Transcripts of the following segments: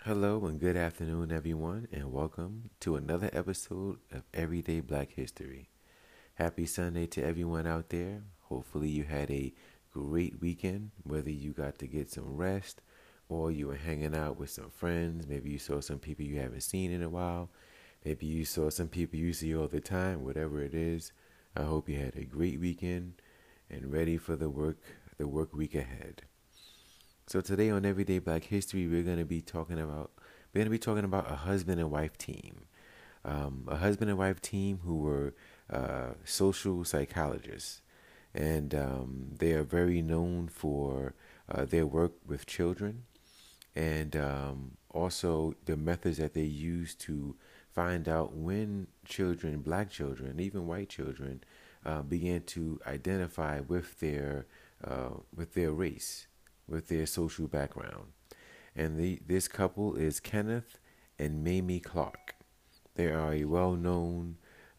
Hello and good afternoon, everyone, and welcome to another episode of Everyday Black History. Happy Sunday to everyone out there. Hopefully, you had a great weekend, whether you got to get some rest or you were hanging out with some friends. Maybe you saw some people you haven't seen in a while. Maybe you saw some people you see all the time, whatever it is. I hope you had a great weekend and ready for the work week ahead. So today on Everyday Black History, we're going to be talking about a husband and wife team, a husband and wife team who were social psychologists, and they are very known for their work with children and also the methods that they use to find out when children, black children, even white children, began to identify with their race, with their social background. And this couple is Kenneth and Mamie Clark. They are a well-known,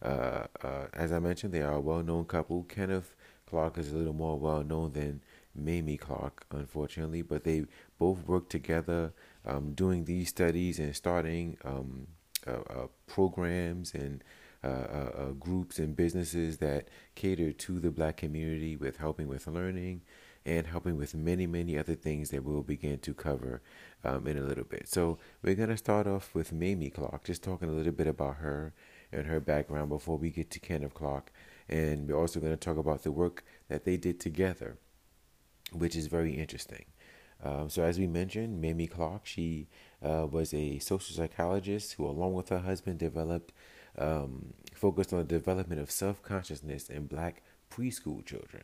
as I mentioned, they are a well-known couple. Kenneth Clark is a little more well-known than Mamie Clark, unfortunately, but they both work together doing these studies and starting programs and groups and businesses that cater to the black community with helping with learning and helping with many, many other things that we'll begin to cover in a little bit. So we're going to start off with Mamie Clark, just talking a little bit about her and her background before we get to Kenneth Clark. And we're also going to talk about the work that they did together, which is very interesting. So as we mentioned, Mamie Clark, she was a social psychologist who, along with her husband, focused on the development of self-consciousness in black preschool children.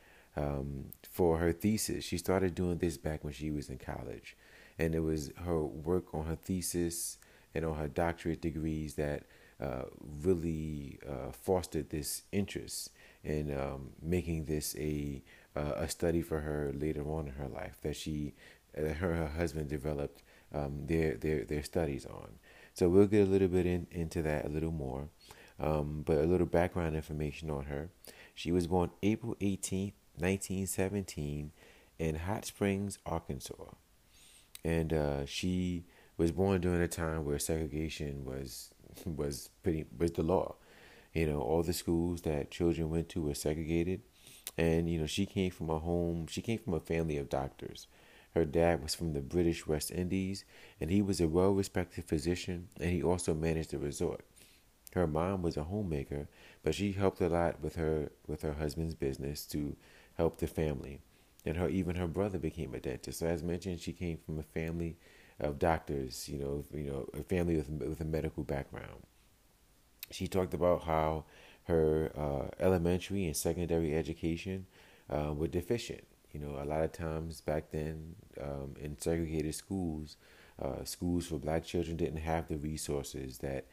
For her thesis, she started doing this back when she was in college, and it was her work on her thesis and on her doctorate degrees that really fostered this interest in making this a study for her later on in her life that her husband developed their studies on. So we'll get a little bit into that a little more, but a little background information on her. She was born April 18th, 1917, in Hot Springs, Arkansas, and she was born during a time where segregation was the law. All the schools that children went to were segregated, and she came from a family of doctors. Her dad was from the British West Indies, and he was a well-respected physician, and he also managed a resort. Her mom was a homemaker, but she helped a lot with her husband's business to help the family. And her brother became a dentist. So as mentioned, she came from a family of doctors, a family with a medical background. She talked about how her elementary and secondary education were deficient. A lot of times back then in segregated schools, schools for black children didn't have the resources that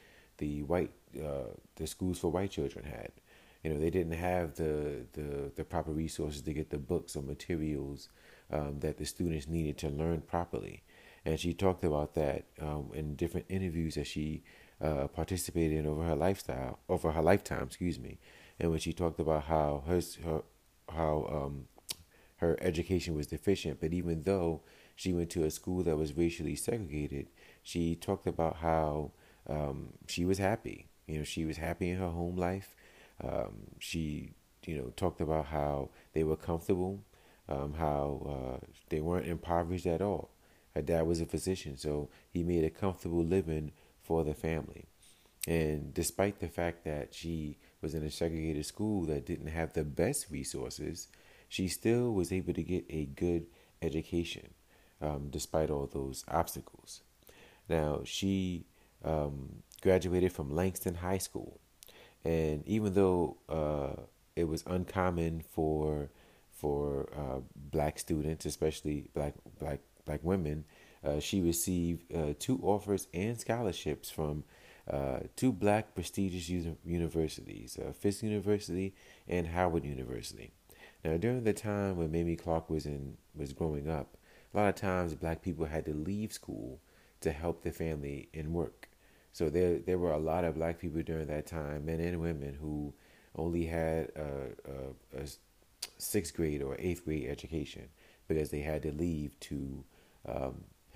the schools for white children had. They didn't have the proper resources to get the books or materials that the students needed to learn properly. And she talked about that in different interviews that she participated in over her lifetime, excuse me. And when she talked about how her education was deficient, but even though she went to a school that was racially segregated, she talked about how she was happy. She was happy in her home life. She, talked about how they were comfortable, how they weren't impoverished at all. Her dad was a physician, so he made a comfortable living for the family. And despite the fact that she was in a segregated school that didn't have the best resources, she still was able to get a good education despite all those obstacles. Now, she graduated from Langston High School, and even though it was uncommon for black students, especially black women, she received two offers and scholarships from two black prestigious universities, Fisk University and Howard University. Now, during the time when Mamie Clark was growing up, a lot of times black people had to leave school to help the family and work. So there were a lot of black people during that time, men and women, who only had a sixth grade or eighth grade education because they had to leave to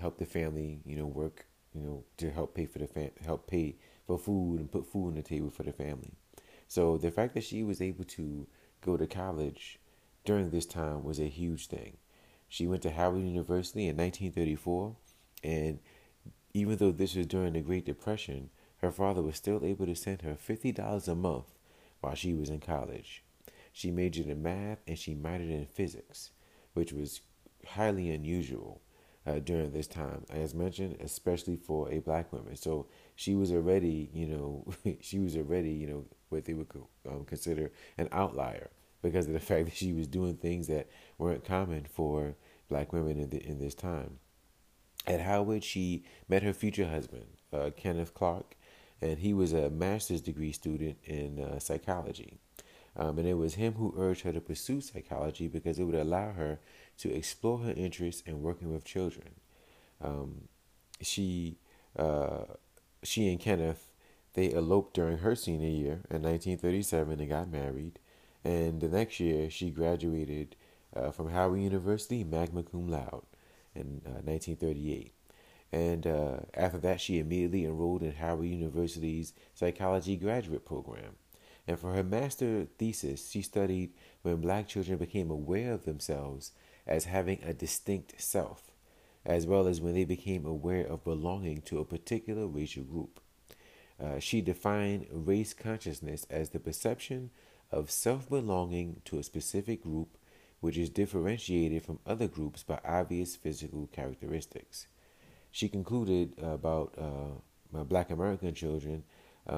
help the family, work, to help pay for help pay for food and put food on the table for the family. So the fact that she was able to go to college during this time was a huge thing. She went to Howard University in 1934, and even though this was during the Great Depression, her father was still able to send her $50 a month while she was in college. She majored in math and she minored in physics, which was highly unusual during this time, as mentioned, especially for a black woman. So she was already, she was already, what they would consider an outlier because of the fact that she was doing things that weren't common for black women in this time. At Howard, she met her future husband, Kenneth Clark, and he was a master's degree student in psychology. And it was him who urged her to pursue psychology because it would allow her to explore her interests in working with children. Um, she, uh, she and Kenneth, they eloped during her senior year in 1937 and got married. And the next year, she graduated from Howard University magna cum laude in 1938. And after that, she immediately enrolled in Howard University's psychology graduate program. And for her master thesis, she studied when black children became aware of themselves as having a distinct self, as well as when they became aware of belonging to a particular racial group. She defined race consciousness as the perception of self belonging to a specific group which is differentiated from other groups by obvious physical characteristics. She concluded about black American children.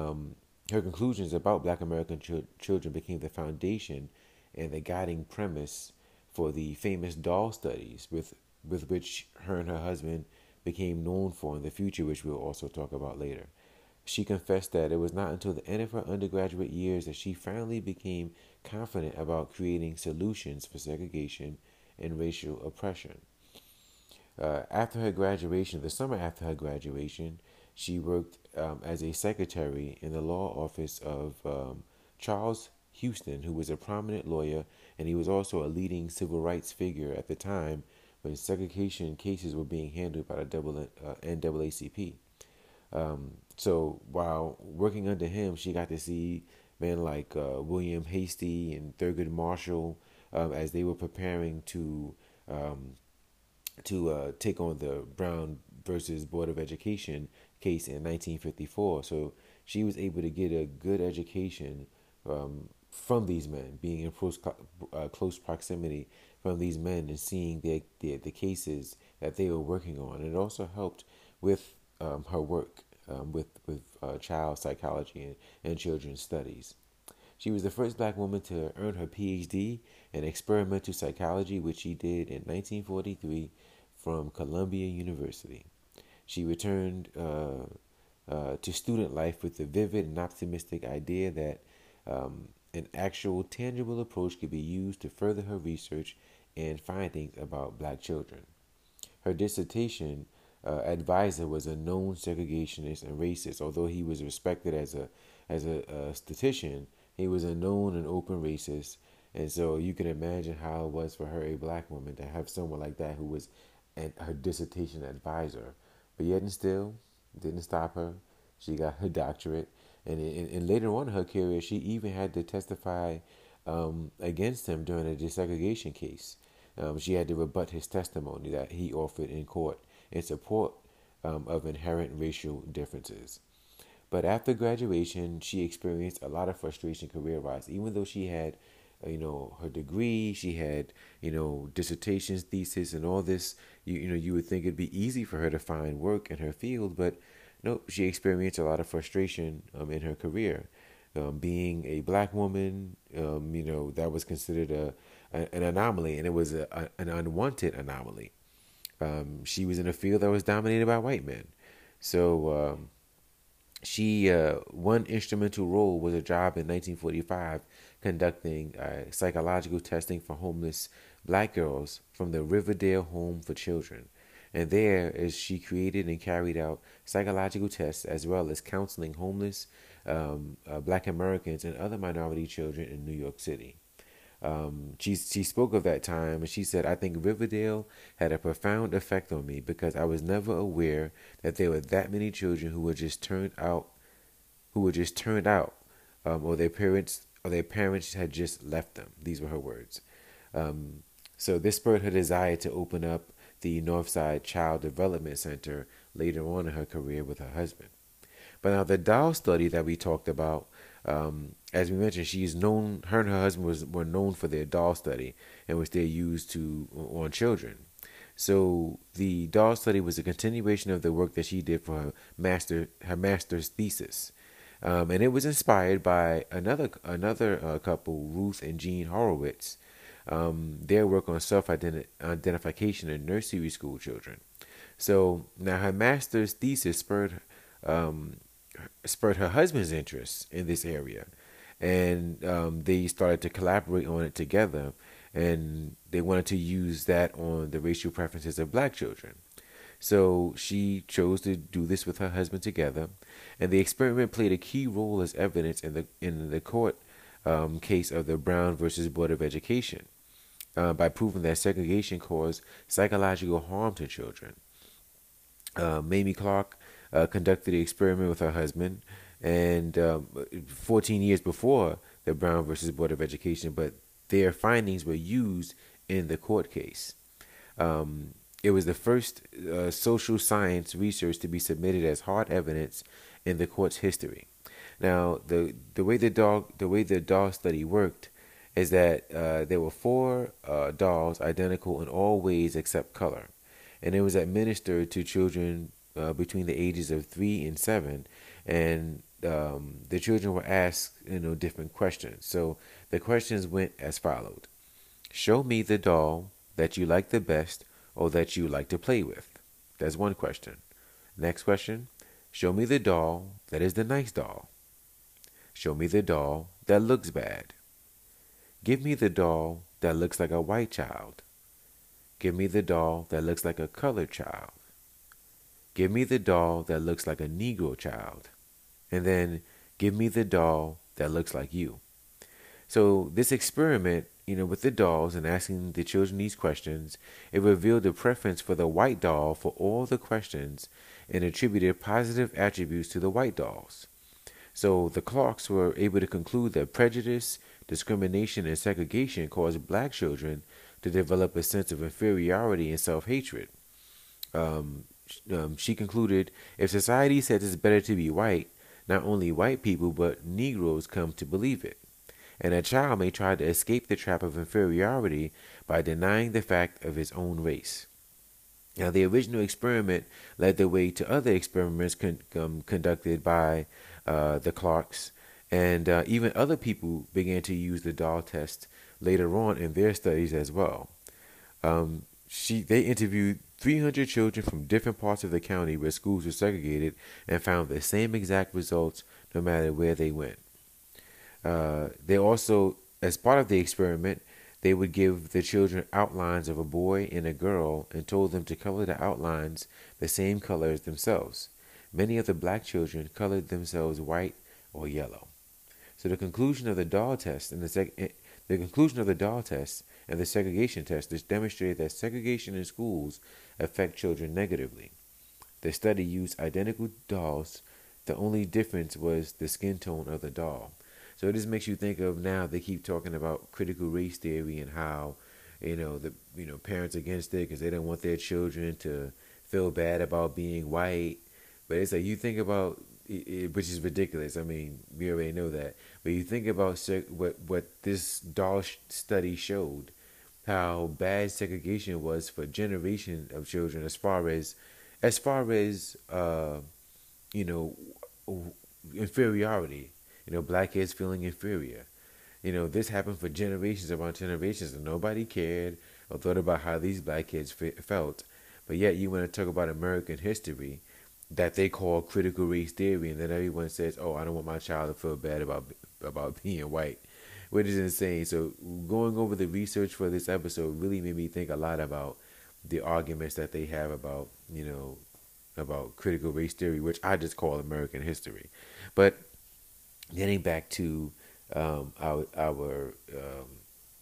Her conclusions about black American children became the foundation and the guiding premise for the famous doll studies with which her and her husband became known for in the future, which we'll also talk about later. She confessed that it was not until the end of her undergraduate years that she finally became confident about creating solutions for segregation and racial oppression. After her graduation, the summer after her graduation, she worked as a secretary in the law office of Charles Houston, who was a prominent lawyer, and he was also a leading civil rights figure at the time when segregation cases were being handled by the NAACP. So while working under him, she got to see men like William Hastie and Thurgood Marshall as they were preparing um, to take on the Brown versus Board of Education case in 1954. So she was able to get a good education from these men, being in close proximity from these men and seeing the cases that they were working on. And it also helped with her work with child psychology and children's studies. She was the first black woman to earn her PhD in experimental psychology, which she did in 1943 from Columbia University. She returned to student life with the vivid and optimistic idea that an actual tangible approach could be used to further her research and findings about black children. Her dissertation advisor was a known segregationist and racist. Although he was respected as a statistician, he was a known and open racist. And so you can imagine how it was for her, a black woman, to have someone like that who was her dissertation advisor. But yet and still, didn't stop her. She got her doctorate. And later on in her career, she even had to testify against him during a desegregation case. She had to rebut his testimony that he offered in court in support of inherent racial differences. But after graduation, she experienced a lot of frustration career-wise. Even though she had, her degree, she had, dissertations, thesis, and all this. You would think it'd be easy for her to find work in her field, but no, she experienced a lot of frustration in her career. Being a black woman, that was considered an anomaly, and it was an unwanted anomaly. She was in a field that was dominated by white men. So she one instrumental role was a job in 1945 conducting psychological testing for homeless black girls from the Riverdale Home for Children. And there is she created and carried out psychological tests as well as counseling homeless black Americans and other minority children in New York City. She spoke of that time and she said, "I think Riverdale had a profound effect on me because I was never aware that there were that many children who were just turned out, or their parents had just left them." These were her words. So this spurred her desire to open up the Northside Child Development Center later on in her career with her husband. But now the doll study that we talked about, as we mentioned, she's known. Her and her husband were known for their doll study, in which they used to on children. So the doll study was a continuation of the work that she did for her master's thesis, and it was inspired by another couple, Ruth and Jean Horowitz. Their work on self-identification in nursery school children. So now her master's thesis um, spurred her husband's interest in this area, and they started to collaborate on it together, and they wanted to use that on the racial preferences of black children. So she chose to do this with her husband together, and the experiment played a key role as evidence in the court case of the Brown versus Board of Education, by proving that segregation caused psychological harm to children. Mamie Clark conducted the experiment with her husband, and 14 years before the Brown versus Board of Education, but their findings were used in the court case. It was the first social science research to be submitted as hard evidence in the court's history. Now, the way the dog study worked is that there were four dolls identical in all ways except color, and it was administered to children between the ages of 3 and 7, and the children were asked, different questions. So the questions went as followed: Show me the doll that you like the best or that you like to play with. That's one question. Next question: Show me the doll that is the nice doll. Show me the doll that looks bad. Give me the doll that looks like a white child. Give me the doll that looks like a colored child. Give me the doll that looks like a Negro child. And then give me the doll that looks like you. So this experiment, with the dolls and asking the children these questions, it revealed a preference for the white doll for all the questions and attributed positive attributes to the white dolls. So the Clarks were able to conclude that prejudice, discrimination, and segregation caused black children to develop a sense of inferiority and self-hatred. She concluded, if society says it's better to be white, not only white people but Negroes come to believe it. And a child may try to escape the trap of inferiority by denying the fact of his own race. Now, the original experiment led the way to other experiments conducted by the Clarks, and even other people began to use the doll test later on in their studies as well. They interviewed 300 children from different parts of the county where schools were segregated and found the same exact results no matter where they went. They also, as part of the experiment, they would give the children outlines of a boy and a girl and told them to color the outlines the same color as themselves. Many of the black children colored themselves white or yellow. So the conclusion of the doll test and the conclusion of the doll test and the segregation test is demonstrated that segregation in schools affect children negatively. The study used identical dolls. The only difference was the skin tone of the doll. So it just makes you think of, now they keep talking about critical race theory and how, parents against it because they don't want their children to feel bad about being white. But it's like, you think about it, which is ridiculous. I mean, we already know that. But you think about what this doll study showed, how bad segregation was for generations of children as far as inferiority. Black kids feeling inferior. This happened for generations upon generations, and nobody cared or thought about how these black kids felt. But yet, you want to talk about American history that they call critical race theory, and then everyone says, "Oh, I don't want my child to feel bad about being white," which is insane. So, going over the research for this episode really made me think a lot about the arguments that they have about critical race theory, which I just call American history. But getting back to our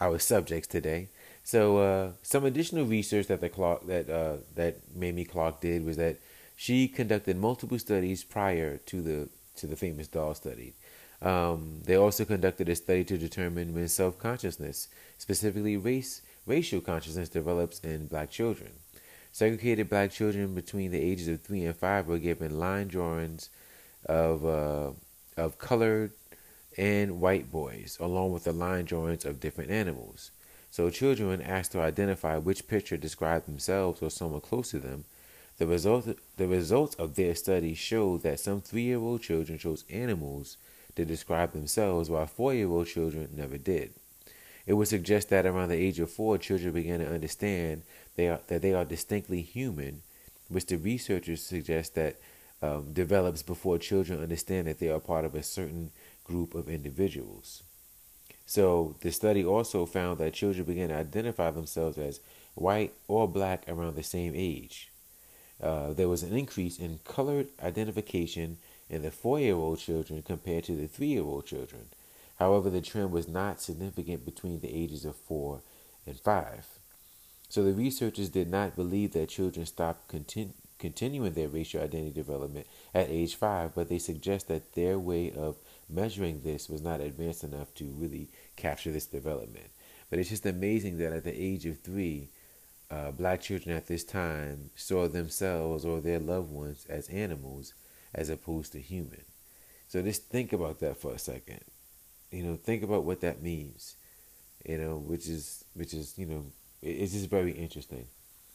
our subjects today. So some additional research that that Mamie Clark did was that she conducted multiple studies prior to the famous doll study. They also conducted a study to determine when self-consciousness, specifically racial consciousness, develops in black children. Segregated black children between the ages of 3 and 5 were given line drawings of colored and white boys, along with the line drawings of different animals. So children, when asked to identify which picture described themselves or someone close to them, the results of their study showed that some 3-year-old children chose animals to describe themselves, while 4-year-old children never did. It would suggest that around the age of 4, children begin to understand that they are distinctly human, which the researchers suggest that develops before children understand that they are part of a certain group of individuals. So the study also found that children begin to identify themselves as white or black around the same age. There was an increase in colored identification in the 4-year-old children compared to the 3-year-old children. However, the trend was not significant between the ages of 4 and 5. So the researchers did not believe that children stopped continuing their racial identity development at age 5, but they suggest that their way of measuring this was not advanced enough to really capture this development. But it's just amazing that at the age of 3, black children at this time saw themselves or their loved ones as animals as opposed to human. So just think about that for a second. Think about what that means. Which is it's just very interesting.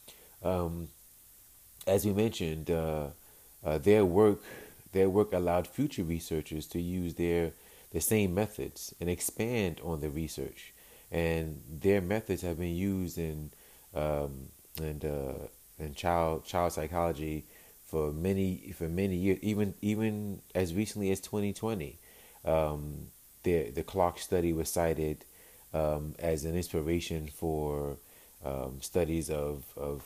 As we mentioned, their work allowed future researchers to use the same methods and expand on the research, and their methods have been used in child psychology for many years, even as recently as 2020. The Clark study was cited as an inspiration for studies of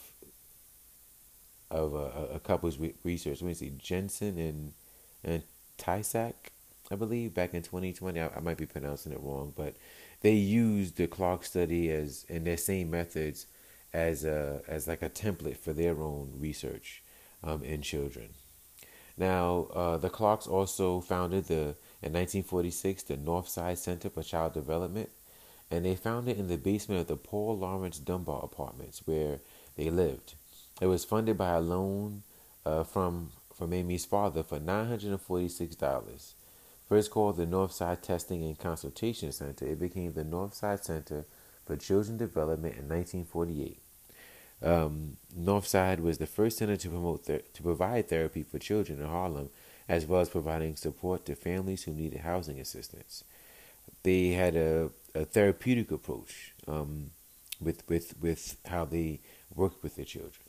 a couple's research. Let me see, Jensen and Tysak, I believe, back in 2020. I might be pronouncing it wrong, but they used the Clark study and their same methods as like a template for their own research in children. Now, the Clarks also founded in 1946 the Northside Center for Child Development, and they found it in the basement of the Paul Laurence Dunbar Apartments where they lived. It was funded by a loan from Amy's father for $946. First called the Northside Testing and Consultation Center, it became the Northside Center for Children Development in 1948. Northside was the first center to provide therapy for children in Harlem, as well as providing support to families who needed housing assistance. They had a therapeutic approach with how they worked with the children.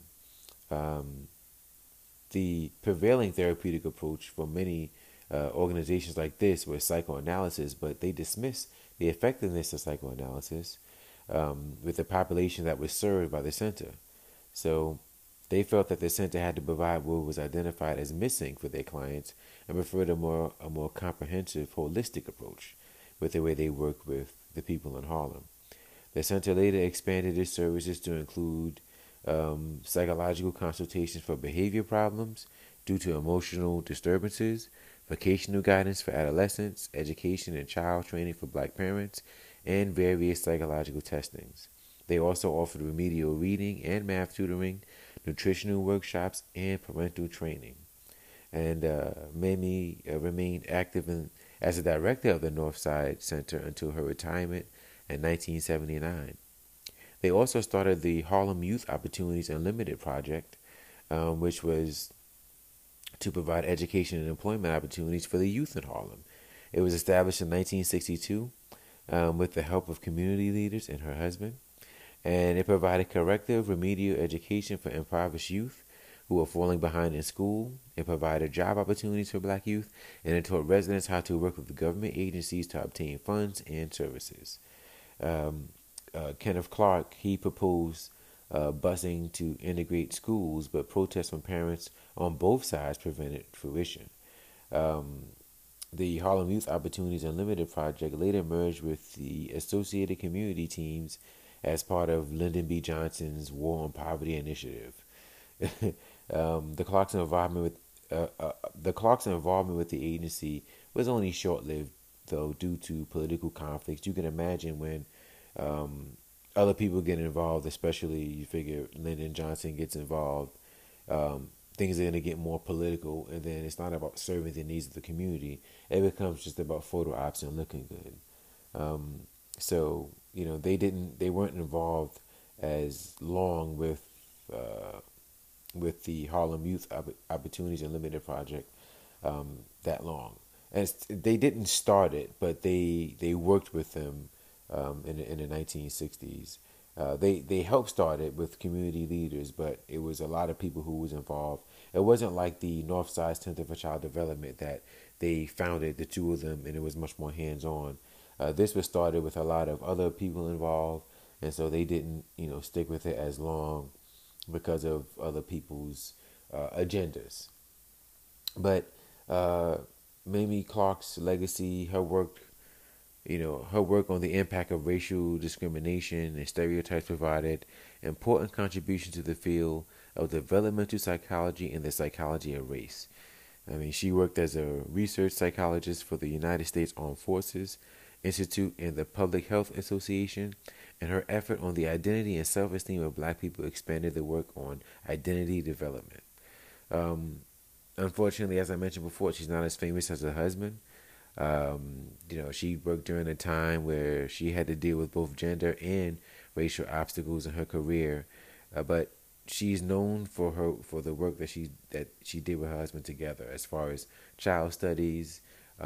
The prevailing therapeutic approach for many organizations like this was psychoanalysis, but they dismissed the effectiveness of psychoanalysis with the population that was served by the center. So they felt that the center had to provide what was identified as missing for their clients and preferred a more comprehensive, holistic approach with the way they work with the people in Harlem. The center later expanded its services to include psychological consultations for behavior problems due to emotional disturbances, vocational guidance for adolescents, education and child training for black parents, and various psychological testings. They also offered remedial reading and math tutoring, nutritional workshops, and parental training. And Mamie remained active as a director of the Northside Center until her retirement in 1979. They also started the Harlem Youth Opportunities Unlimited project, which was to provide education and employment opportunities for the youth in Harlem. It was established in 1962 with the help of community leaders and her husband, and it provided corrective remedial education for impoverished youth who were falling behind in school. It provided job opportunities for black youth, and it taught residents how to work with the government agencies to obtain funds and services. Kenneth Clark, he proposed busing to integrate schools, but protests from parents on both sides prevented fruition. The Harlem Youth Opportunities Unlimited project later merged with the Associated Community Teams as part of Lyndon B. Johnson's War on Poverty initiative. The Clarkson involvement with the agency was only short-lived, though, due to political conflicts. You can imagine when other people get involved, especially you figure Lyndon Johnson gets involved, things are going to get more political, and then it's not about serving the needs of the community. It becomes just about photo ops and looking good. So they weren't involved as long with the Harlem Youth Opportunities Unlimited project that long. And they didn't start it, but they worked with them in the 1960s. They helped start it with community leaders, but it was a lot of people who was involved. It wasn't like the Northside Center for Child Development that they founded, the two of them, and it was much more hands-on. This was started with a lot of other people involved, and so they didn't, stick with it as long because of other people's agendas. But Mamie Clark's legacy, her work on the impact of racial discrimination and stereotypes provided important contribution to the field of developmental psychology and the psychology of race. I mean, she worked as a research psychologist for the United States Armed Forces Institute and the Public Health Association, and her effort on the identity and self-esteem of Black people expanded the work on identity development. Um, Unfortunately, as I mentioned before, she's not as famous as her husband. She worked during a time where she had to deal with both gender and racial obstacles in her career, but she's known for the work that she did with her husband together, as far as child studies,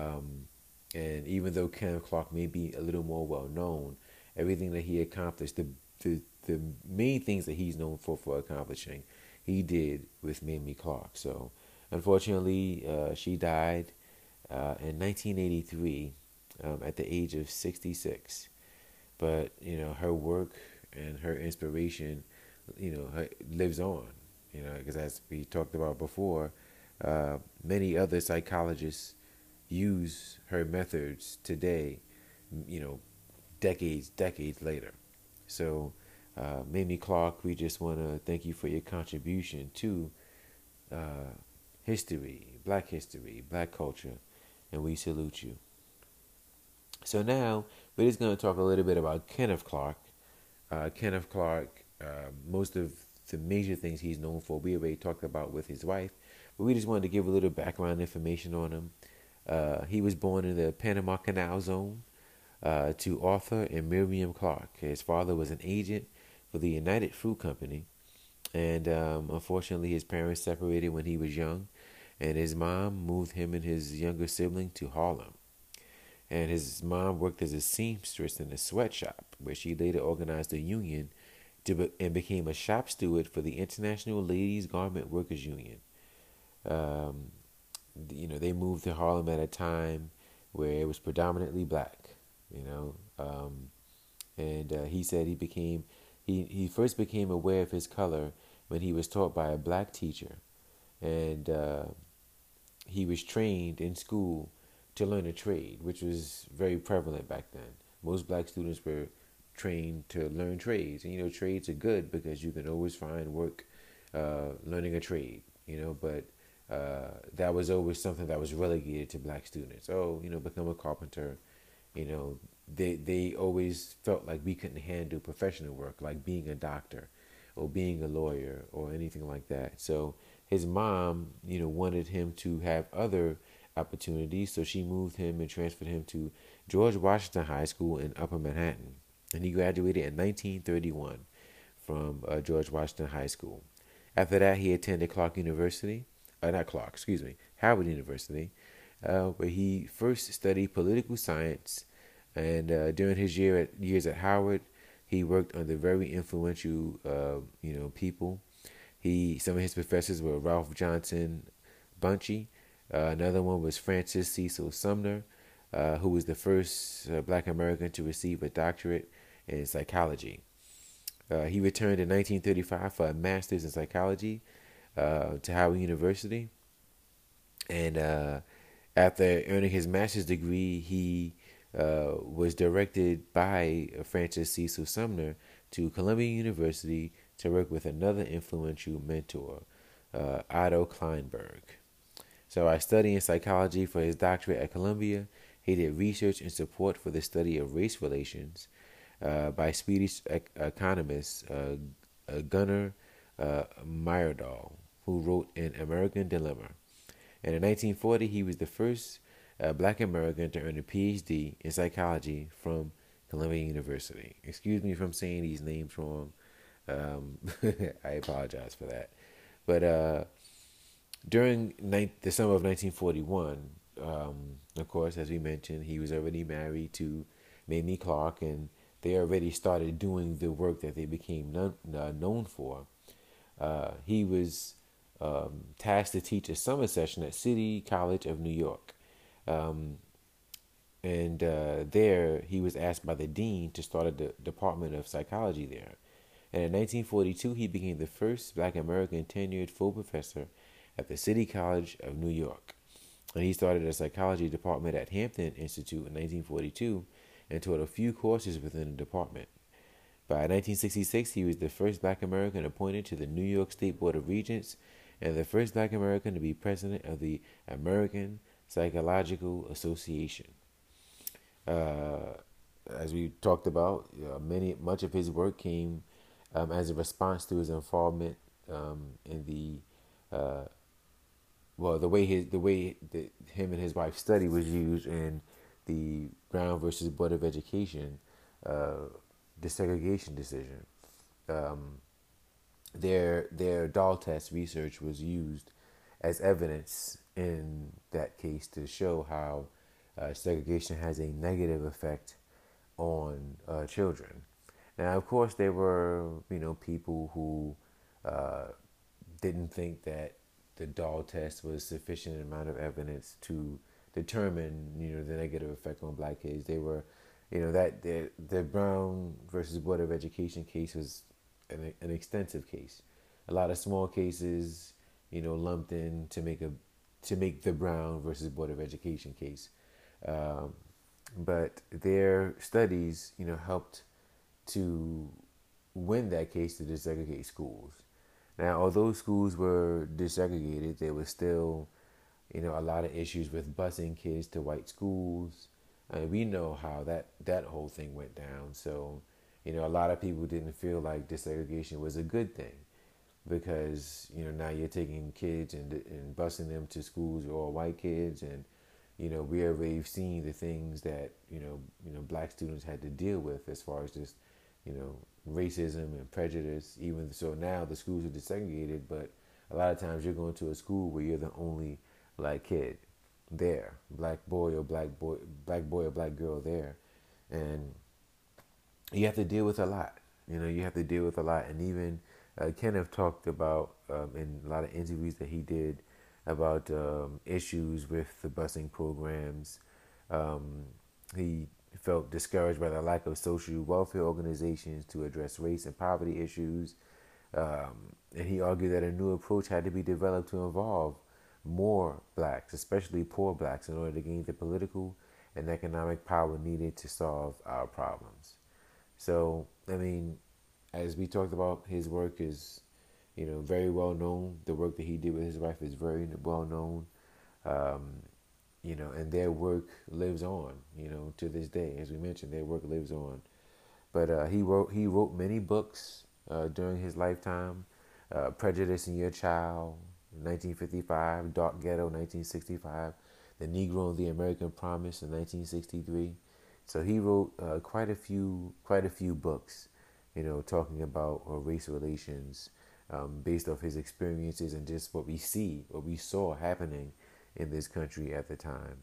and even though Kenneth Clark may be a little more well known, everything that he accomplished, the main things that he's known for accomplishing, he did with Mamie Clark. So, unfortunately, she died in 1983 at the age of 66. But her work and her inspiration, lives on. Because as we talked about before, many other psychologists use her methods today. You know, decades later. So, Mamie Clark, we just want to thank you for your contribution to uh, history, black culture, and we salute you. So now we're just going to talk a little bit about Kenneth Clark. Kenneth Clark, most of the major things he's known for, we already talked about with his wife, but we just wanted to give a little background information on him. He was born in the Panama Canal Zone to Arthur and Miriam Clark. His father was an agent for the United Fruit Company, and unfortunately, his parents separated when he was young, and his mom moved him and his younger sibling to Harlem. And his mom worked as a seamstress in a sweatshop, where she later organized a union and became a shop steward for the International Ladies Garment Workers Union. Um, they moved to Harlem at a time where it was predominantly black. You know, and he said he first became aware of his color when he was taught by a black teacher, and he was trained in school to learn a trade, which was very prevalent back then. Most black students were trained to learn trades, and trades are good because you can always find work learning a trade. But that was always something that was relegated to black students. Oh, become a carpenter. They always felt like we couldn't handle professional work, like being a doctor or being a lawyer or anything like that. So his mom, wanted him to have other opportunities, so she moved him and transferred him to George Washington High School in Upper Manhattan, and he graduated in 1931 from George Washington High School. After that, he attended Howard University, where he first studied political science, and during his years at Howard, he worked under very influential, people. Some of his professors were Ralph Johnson Bunche. Another one was Francis Cecil Sumner, who was the first Black American to receive a doctorate in psychology. He returned in 1935 for a master's in psychology to Howard University, and After earning his master's degree, he was directed by Francis Cecil Sumner to Columbia University to work with another influential mentor, Otto Kleinberg. So, by studying psychology for his doctorate at Columbia, he did research and support for the study of race relations by Swedish economist Gunnar Myrdal, who wrote An American Dilemma. And in 1940, he was the first black American to earn a PhD in psychology from Columbia University. Excuse me if I'm saying these names wrong. I apologize for that. But during the summer of 1941, of course, as we mentioned, he was already married to Mamie Clark, and they already started doing the work that they became known for. He was tasked to teach a summer session at City College of New York. And there he was asked by the dean to start a department of psychology there. And in 1942, he became the first black American tenured full professor at the City College of New York. And he started a psychology department at Hampton Institute in 1942 and taught a few courses within the department. By 1966, he was the first black American appointed to the New York State Board of Regents and the first black American to be president of the American Psychological Association. As we talked about, much of his work came as a response to his involvement in the way that him and his wife's study was used in the Brown versus Board of Education desegregation decision. Their doll test research was used as evidence in that case to show how segregation has a negative effect on children. Now, of course, there were people who didn't think that the doll test was sufficient amount of evidence to determine the negative effect on black kids. They were that the Brown versus Board of Education case was an extensive case. A lot of small cases, lumped in to make the Brown versus Board of Education case. But their studies, helped to win that case to desegregate schools. Now, although schools were desegregated, there was still, a lot of issues with busing kids to white schools. We know how that whole thing went down. So, a lot of people didn't feel like desegregation was a good thing because, now you're taking kids and busing them to schools with all white kids. And, we already seen the things that, black students had to deal with as far as just, racism and prejudice. Even so now the schools are desegregated, but a lot of times you're going to a school where you're the only black kid there, black boy or black girl there, and you have to deal with a lot. And even Kenneth talked about in a lot of interviews that he did about issues with the busing programs. He felt discouraged by the lack of social welfare organizations to address race and poverty issues. And he argued that a new approach had to be developed to involve more blacks, especially poor blacks, in order to gain the political and economic power needed to solve our problems. So, as we talked about, his work is, very well known. The work that he did with his wife is very well known. And their work lives on, to this day. As we mentioned, their work lives on. But he wrote many books during his lifetime. Prejudice in Your Child, 1955, Dark Ghetto, 1965, The Negro and the American Promise in 1963. So he wrote quite a few books, talking about race relations, based off his experiences and just what we saw happening in this country at the time.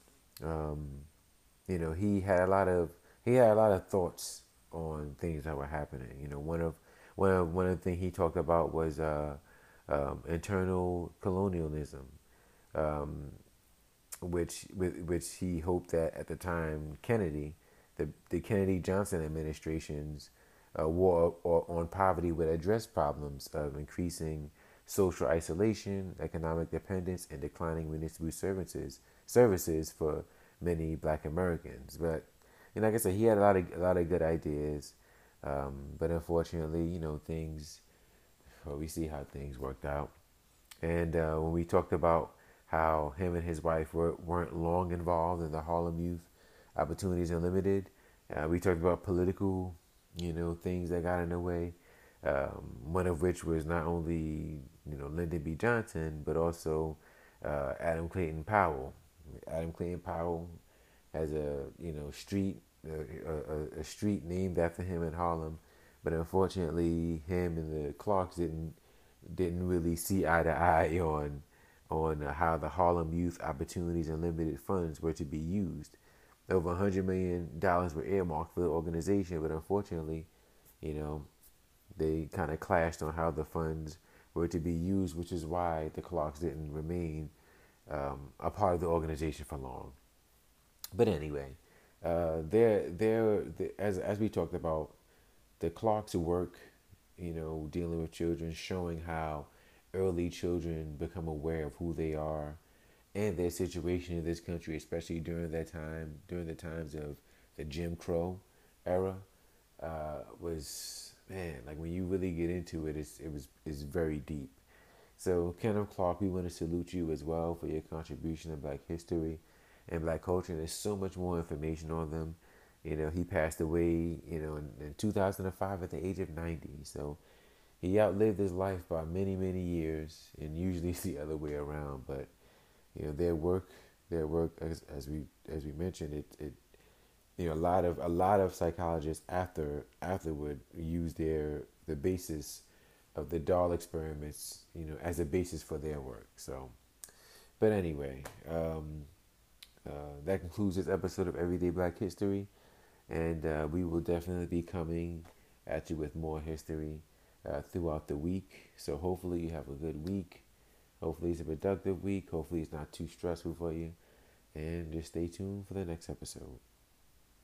He had a lot of thoughts on things that were happening. One of the things he talked about was internal colonialism, which he hoped that at the time the Kennedy Johnson administration's war on poverty would address problems of increasing social isolation, economic dependence, and declining municipal services for many Black Americans. But like I said, he had a lot of good ideas, but unfortunately, things. Well, we see how things worked out. And when we talked about how him and his wife weren't long involved in the Harlem Youth Opportunities Unlimited, we talked about political, things that got in the way. One of which was not only Lyndon B. Johnson, but also Adam Clayton Powell. Adam Clayton Powell has a a street named after him in Harlem, but unfortunately, him and the Clarks didn't really see eye to eye on how the Harlem Youth Opportunities Unlimited funds were to be used. Over $100 million were earmarked for the organization, but unfortunately, you know, they kind of clashed on how the funds were to be used, which is why the Clarks didn't remain a part of the organization for long. But anyway, as we talked about, the Clarks' work, dealing with children, showing how early children become aware of who they are and their situation in this country, especially during the times of the Jim Crow era, was, man, like when you really get into it, it's very deep. So Kenneth Clark, we want to salute you as well for your contribution to Black history and Black culture. And there's so much more information on them. He passed away, in 2005 at the age of 90. So he outlived his life by many, many years, and usually it's the other way around. But their work, as we mentioned, it a lot of psychologists afterward use the basis of the doll experiments, as a basis for their work. So, but anyway, that concludes this episode of Everyday Black History, and we will definitely be coming at you with more history throughout the week. So hopefully you have a good week. Hopefully it's a productive week. Hopefully it's not too stressful for you. And just stay tuned for the next episode.